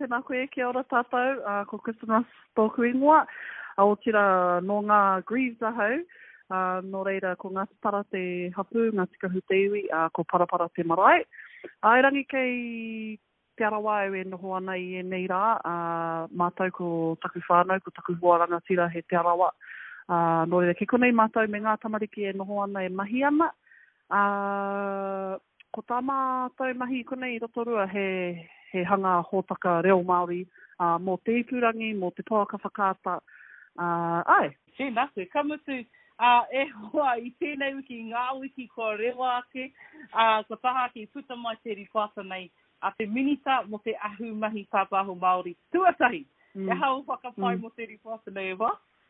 tēnā koe, kia ora tātou, ko Christmas tōku ingoa, o tira no ngā Greaves ahau, no reira ko ngā para te hapu, ngā tikahu te iwi, ko parapara te marae. Airangi kei te arawa e noho ana i nei rā, mātou ko taku whānau, ko taku huaranga tira he te arawa. No reira, ke konei mātou me ngā tamariki e noho ana e mahi ana. Ko tā mātou mahi konei rotorua he hanga hōtaka reo Māori, mō te ipurangi, mō te poaka whakaata. Ai. Tēnā koe, kamutu. E hoa i tēnei wiki, ngā wiki ko rewa ake, ko taha ki puta mai te ripata nei, te minita mo te ahu mahi pāpaho Māori. Tuatahi, e hau whakapai mo te ripata nei, e wā?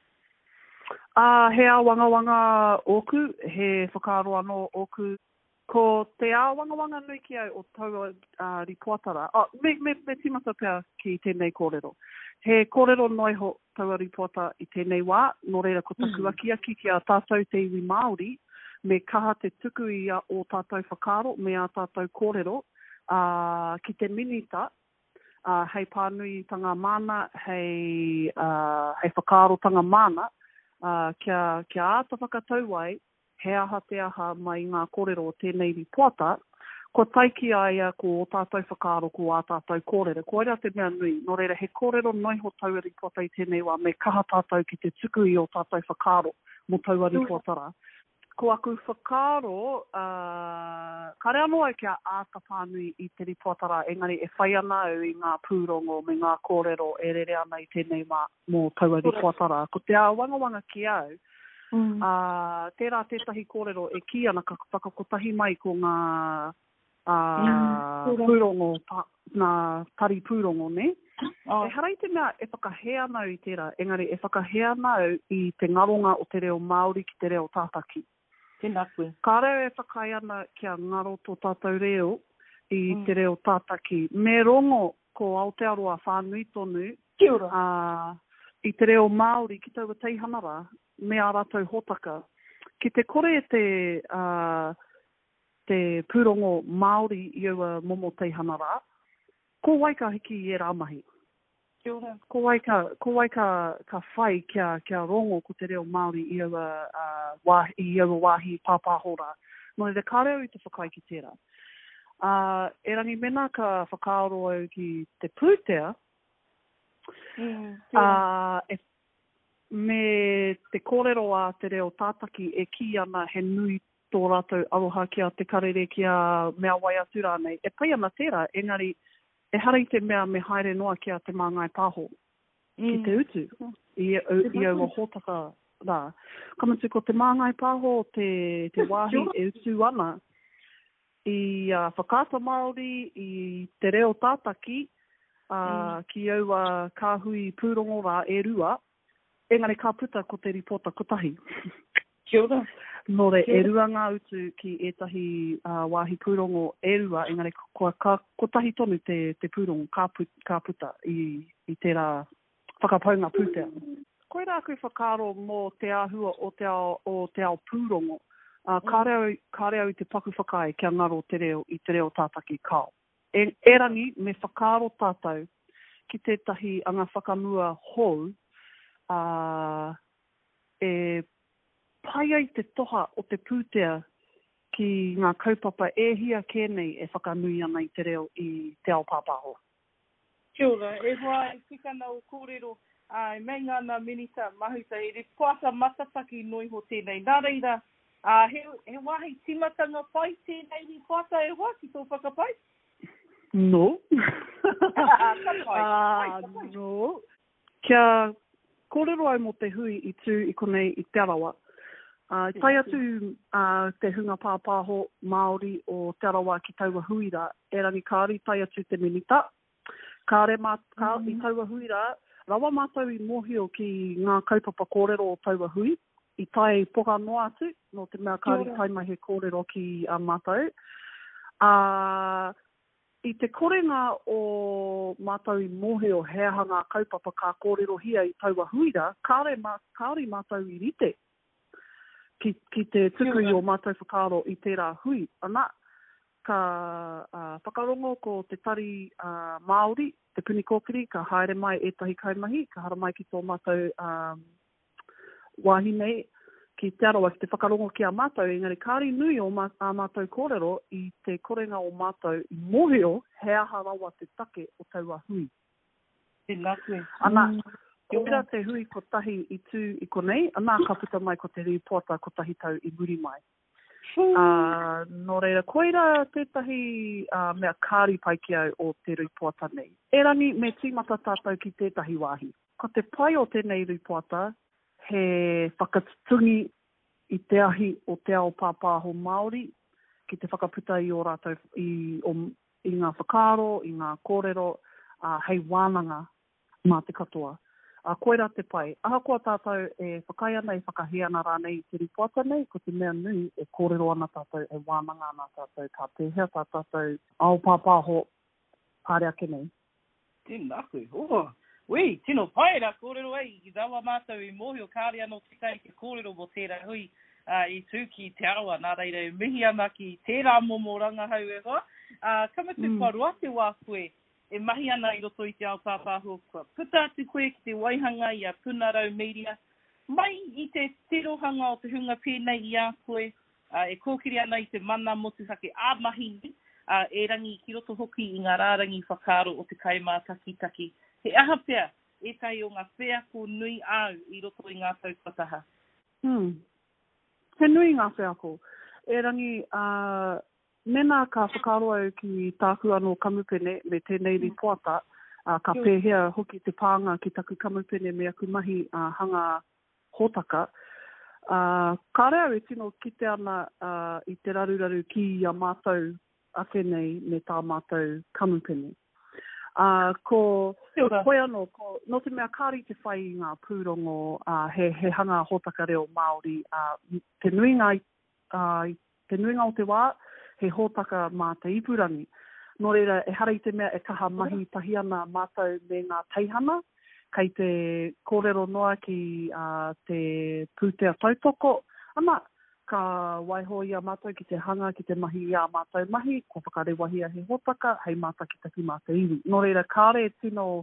He wanga oku, he whakaaro anō oku, ko te wanga nui ki au o taua ripoatara. Me timata pia ki tēnei kōrero. He kōrero noiho taua ripoata i tēnei wā, no reira ko taku aki ki a tātou te iwi Māori, me kaha te tuku i a o tātou whakaaro, me a tātou kōrero, ki te minita, hei pānui tanga mana, hei whakaaro tanga mana, kia āta whakatau ai, he aha te aha mai ngā kōrero o tēnei ripoata, ko taiki aia ko o tātou whakaaro ko a tātou kōrero. Ko area te mea nui, no reira he kōrero noiho taua ripoata i tēnei wā, me kaha tātou ki te tuku i o tātou whakaaro mo taua ripoatara. Ko aku whakaaro, kare anō ai kia āta pānui i te ripoatara, engari e whai ana au i ngā pūrongo me ngā kōrero e rere ana i tēnei wā mo taua ripoatara. Ko te wanga ki au, tērā tētahi kōrero e ki ana ka whakakotahi mai ko ngā pūrongo, ngā tari pūrongo, ne? E harai te mea e whakahea nau i tērā, engari e whakahea nau i te ngaronga o te reo Māori ki te reo tātaki. Tēnā koe. Ka reo e whakai ana kia ngaro tō tātou reo i te reo tātaki. Me rongo ko Aotearoa whānui tonu, i te reo Māori ki taua teihanara, me a rātou hōtaka. Ki te kore te pūrongo Māori i aua momo teihanara, ko wai ka hiki i e rāmahi. Ko wai ka whai kia rongo ko te reo Māori i aua wāhi pāpāhora. No e ka reo i te whakai ki tērā. E rangi mena ka whakaaro au ki te pūtea, me te kōrero a te reo tātaki e ki ana he nui tō rātou aroha kia te karere kia mea wai atu rānei. E pai ana tērā, engari e harai te mea me haere noa kia te māngai pāho ki te utu. I aua hōtaka rā. Kamutu ko te māngai pāho, te wāhi e utu ana i whakaata Māori, i te reo tātaki, ki aua kāhui pūrongo rā e rua, engari ka puta ko te ripota kotahi. Kia ora. Nō re, e rua ngā utu ki etahi wāhi pūrongo e rua, engari kotahi tonu te pūrongo ka puta i tērā whakapaunga pūtea. Koe rā koe whakaaro mō te āhua o te ao pūrongo, ka reo i te paku whakai kia ngaro te reo i te reo tātaki kao. E rangi me whakaaro tātou ki tētahi anga whakamua hou, e pai ai te toha o te pūtea ki ngā kaupapa e hia kēnei e whakanui ana i te reo i te ao pāpaho. Kia ora, e hoa e tikana o kōrero, mei ngāna minita mahuta, e ripoata matataki noiho tēnei. Nā reira, he wahi timatanga pai tēnei ripoata e hoa ki tō whakapai? No. No. Kia kōrero au mo te hui i tū i konei i te arawa. Tai atu te hunga pāpāho Māori o te arawa ki taua huira, e rangi kāri tai atu te minita. Kāre i taua huira, rawa mātou i mohio ki ngā kaupapa kōrero o taua hui, i tai poka noa atu, no te mea kāri tai mai he kōrero ki mātou. I te korenga o mātou i mohio heaha ngā kaupapa ka kōrero hia i taua huira, kāri mātou i rite. Ki te tuku o mātou whakaaro i tērā hui. Ana, ka whakarongo ko te tari Māori te puni kōkiri, ka haere mai e tahi kaimahi, ka hara mai ki tō mātou wahine, ki te aroa, ki te whakarongo ki a mātou, engari kāri nui o a mātou kōrero i te korenga o mātou i mohio hea harawa te take o taua hui. Tēnā koe. Ana, ko ira te hui ko tahi i tū i konei, ana ka puta mai ko te ripuata ko tahi tau i muri mai. Nō reira, koira tētahi mea kāri pai ki au o te ripuata nei. E rangi me tīmata tātou ki tētahi wāhi. Ko te pai o tēnei ripuata, he whakatutungi i te ahi o te ao pāpāho Māori, ki te whakaputa i o rātou i ngā whakaaro, i ngā kōrero, hei wānanga mā te katoa. Koira te pai. Aha kua tātou e whakai ana, e whakahea ana rānei te ripuata nei, ko te mea nui e kōrero ana tātou, e wānanga ana tātou, ka pēhea tātou ao pāpāho pāreake nei. Tēnā koe. Wei, tino pai rā kōrero ei, i rawa mātou i mohio kāre anō te kai ke kōrero mo tērā hui i tūki te aroa, nā reira e mihi ana ki tērā momoranga hau e hoa. Kamatu parua te wā koe, e mahi ana i roto i te ao pāpāho kua. Puta atu koe ki te waihanga i a Punarau Media. Mai i te tirohanga o te hunga pēnei i a koe, e kōkiri ana i te mana motuhake āmahi, e rangi ki roto hoki i ngā rārangi whakaaro o te kaimā taki. He aha pia, e tai o ngā whea ko nui au i roto i ngā taupataha. He nui ngā whea ko. E rangi, mena ka whakaaro au ki tāku anō kamupene me tēnei ripuata, ka pēhea hoki te pānga ki taku kamupene me aku mahi hanga hōtaka. Ka rea e tino kite ana i te raruraru ki a mātou ake nei me tā mātou kamupene. Koe anō, no te mea kāri te whai i ngā pūrongo, he hanga hōtaka reo Māori, te nuinga o te wā, he hōtaka mā te ipurangi. Nō reira, e hara i te mea e kaha mahi tahi ana mātou me ngā teihana, kei te kōrero noa ki te pūtea tautoko, ana, ka waiho i a mātou ki te hanga, ki te mahi i a mātou mahi, ko whakarewahia he hōtaka, hei māta ki taki mātou iwi. Nō reira, kāre tino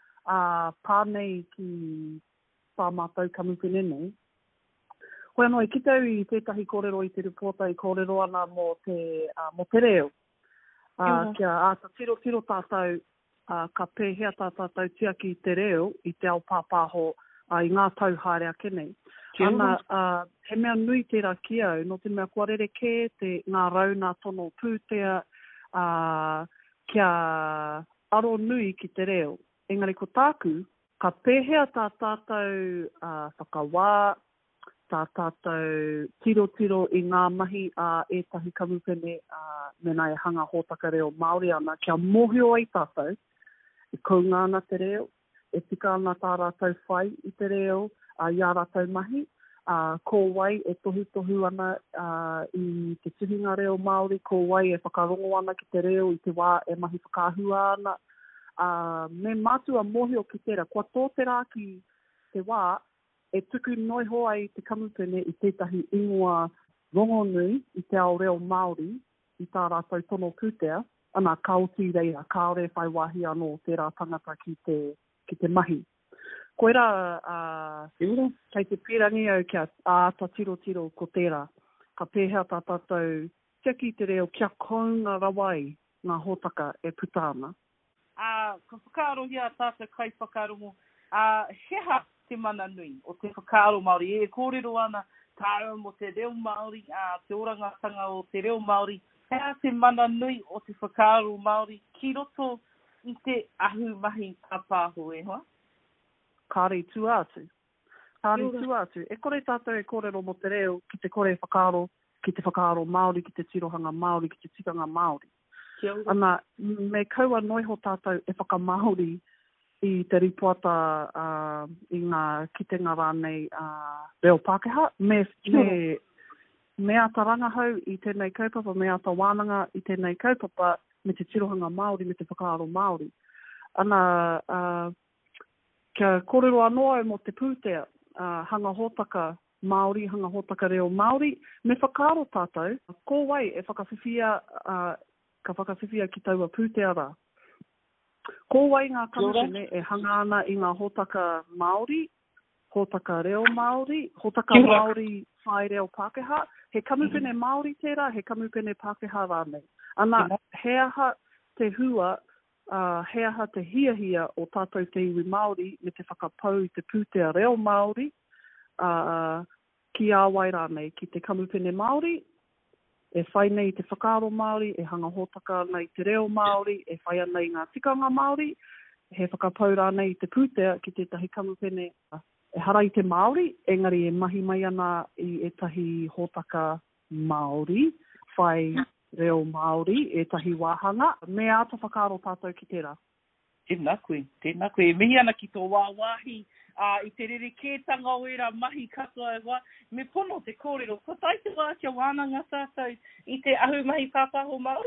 pānei ki pā mātou kamupene nei. Koe anō, e kitau i tētahi kōrero i te reporta i kōrero ana mo te reo. Kia āta tiro tātou, ka pēhea tātou tiaki i te reo, i te ao pāpāho, i ngā tau haere ake nei. Ana, he mea nui tērā ki au, no te mea kua rereke, ngā rauna tono pūtea, kia aro nui ki te reo. Engari ko tāku, ka pēhea tā tātou whakawā, tā tātou tiro i ngā mahi ētahi kamupene mena e hanga hōtaka reo Māori ana, kia mohio ai tātou, e kaunga ana te reo, e tika ana tā rātou whai i te reo, i a rātou mahi, ko wai e tohu ana i te tuhinga reo Māori, ko wai e whakarongo ana ki te reo i te wā e mahi whakahua ana. Me mātua mohio ki tērā, kua tō te rā ki te wā, e tuku noiho ai te kamupene i tētahi ingoa rongonui i te ao reo Māori, i tā rātou tono pūtea, ana kaoti reira, kaore whai wahi anō tērā tangata ki te mahi. Koira, kei te pirangi au kia āta tiro ko tērā, ka pēhea tā tātou teki te reo kia kounga rawai ngā hōtaka e puta ana. Ka whakaaro hia tātou kai whakaarongo, heha te mana nui o te whakaaro Māori, e kōrero ana tāu mo te reo Māori, te orangatanga o te reo Māori, heha te mana nui o te whakaaro Māori, ki roto i te ahu mahi tāpāho e hoa? Kāre tū atu. E kore tātou e kōrero mo te reo ki te kore whakaaro, ki te whakaaro Māori, ki te tirohanga Māori, ki te tikanga Māori. Ana, me kaua noiho tātou e whakamāori i te ripuata i ngā kitenga rānei reo Pākehā, me ata rangahau i tēnei kaupapa, me ata wānanga i tēnei kaupapa, me te tirohanga Māori, me te whakaaro Māori. Ana, kia kōrero anō au mo te pūtea, hanga hōtaka Māori, hanga hōtaka reo Māori, me whakaaro tātou, ko wai e whakawhiwhia, ka whakawhiwhia ki taua pūtea rā. Ko wai ngā kamupene e hanga ana i ngā hōtaka Māori, hōtaka reo Māori, hōtaka Māori whai reo Pākehā. He kamupene Māori tērā, he kamupene Pākehā rānei. Ana, he aha te hua, he aha te hiahia o tātou te iwi Māori me te whakapau i te pūtea reo Māori ki āwai rānei, ki te kamupene Māori, e whai nei te whakaaro Māori, e hanga hōtaka nei te reo Māori, e whai ana i ngā tikanga Māori, he whakapau rānei te pūtea ki te tahi kamupene e harai te Māori, engari e mahi mai ana i etahi hōtaka Māori, whai reo Māori, etahi wāhanga, me āta whakaaro tātou ki tērā. Tēnā koe. E mihi ana ki tō wāwahi, i te rere kētanga o era mahi katoa e wā, me pono te kōrero. Ko tai te wā kia wānanga tātou i te ahu mahi pāpaho Māori?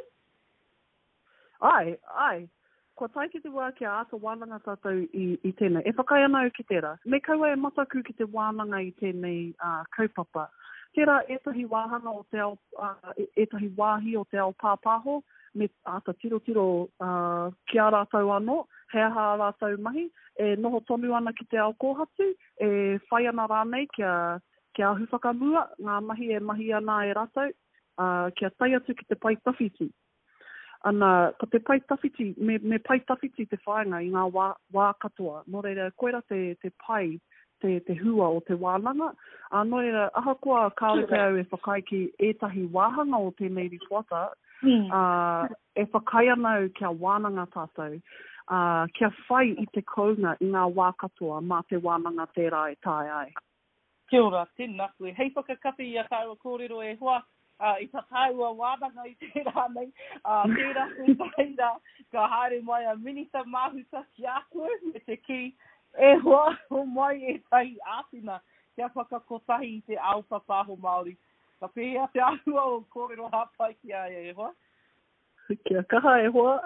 Ai. Ko tai te wā kia āta wānanga tātou i tēnei. E whakai ana au ki tērā. Me kaua e mataku ki te wānanga i tēnei kaupapa. Tērā etahi wāhanga o te ao, etahi wāhi o te ao pāpaho, me āta tiro ki a rātou anō, he aha a rātou mahi, e noho tonu ana ki te ao kōhatu, e whai ana rānei kia ahu whakamua, ngā mahi e mahi ana e rātou, kia tai atu ki te paitawhiti. Ana, ko te paitawhiti, me paitawhiti te whaenga i ngā wā katoa, no reira koera te pai, te hua o te wānanga, no reira ahakoa kāore au e whakai ki etahi wāhanga o tēnei ripoata, e whakai ana au kia wānanga tātou, kia whai i te kounga i ngā wā katoa mā te wānanga tērā e tae ai. Kia ora, tēnā koe. Hei whakakapi i a kāua kōrero e hoa, i ta tāua wānanga i tērā nei, tērā koe taira, ka haere mai a minita mahuta ki a koe, me te ki e hoa o mai e tai āpina, kia whakakotahi i te ao papaho Māori. Ka pēhea te ahua o kōrero hapai ki a e hoa. Kia kaha e hoa.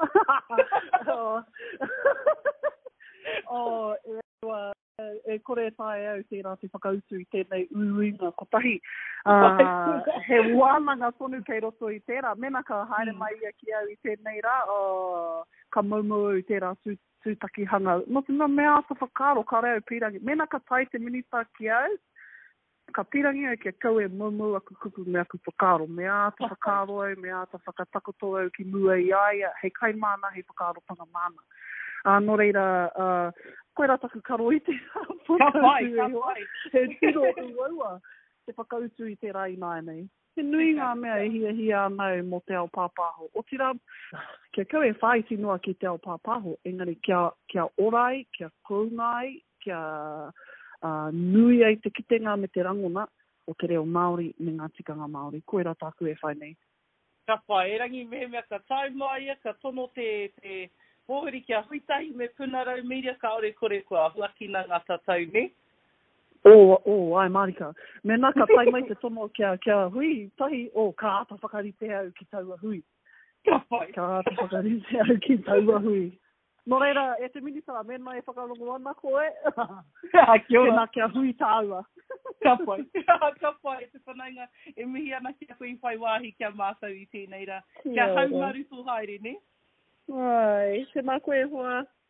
E kore tae au tērā te whakautu i tēnei uruinga kotahi. He wānanga tonu kei roto i tērā. Mena ka haere mai ia ki au i tēnei rā. Ka maumau i tērā tūtaki hanga. No tēnā mea asa whakaro ka reo pirangi. Mena ka tai te minita ki au. Ka pirangi au kia kau e maumau aku kuku me aku whakaro. Mea ata whakaro au, mea ata whakatakoto au ki mua i aia. Hei kai mana, hei whakaro panga mana. No reira, koe rataku karo i te whakautu. He tiro uaua te whakautu i te rai mai nei. He nui ngā mea e hia anau mo te ao pāpaho. O tira, kia kau e whaiti noa ki te ao pāpaho, engari kia orai, kia koungai, kia nui ai te kitenga me te rangona o te reo Māori me ngā tikanga Māori. Koe rataku e whai nei. Ka whai, e rangi mehemea ka tai mai, ka tono te pohiri kia huitahi me punarau media ka ore kore kua huakina ngā tatau, ne? Ai marika. Mena ka tai mai te tono kia hui, tahi, ka ata whakarite au ki taua hui. Ka whai. Ka ata whakarite au ki taua hui. No reira, e te minitara, mena e whakarongo ana koe. Kia ora. Mena kia hui tāua. Ka whai. Ka whai, te whanainga, e mihi ana kia koe whai wāhi kia mātou i tēnei rā. Kia haumaru tō haere, ne? Ai, tēnā koe hoa.